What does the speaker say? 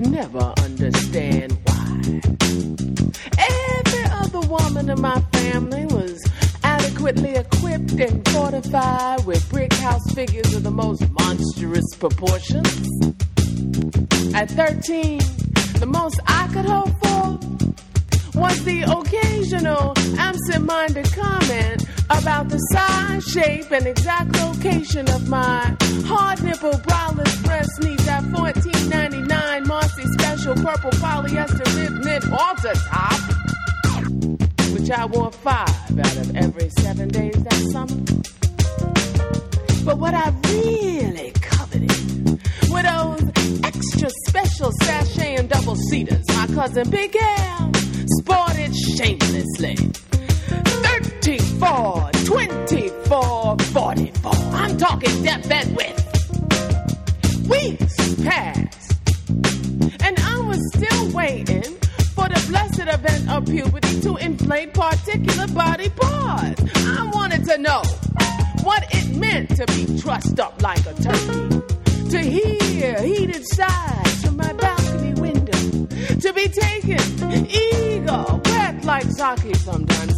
never understand why. Every other woman in my family was adequately equipped and fortified with brick house figures of the most monstrous proportions. At 13, the most I could hope for was the occasional absent-minded comment about the size, shape, and exact location of my hard-nipple braless breast needs at $14.99 Marcy Special Purple Polyester Rib Knit Halter Top, which I wore 5 out of every 7 days that summer. But what I really coveted were those extra special sachet and double-seaters my cousin Big Al sported shamelessly. 34, 24, 44. I'm talking depth and width. Weeks passed, and I was still waiting for the blessed event of puberty to inflate particular body parts. I wanted to know what it meant to be trussed up like a turkey, to hear heated sighs from my balcony window, to be taken eager, wet like sake sometimes,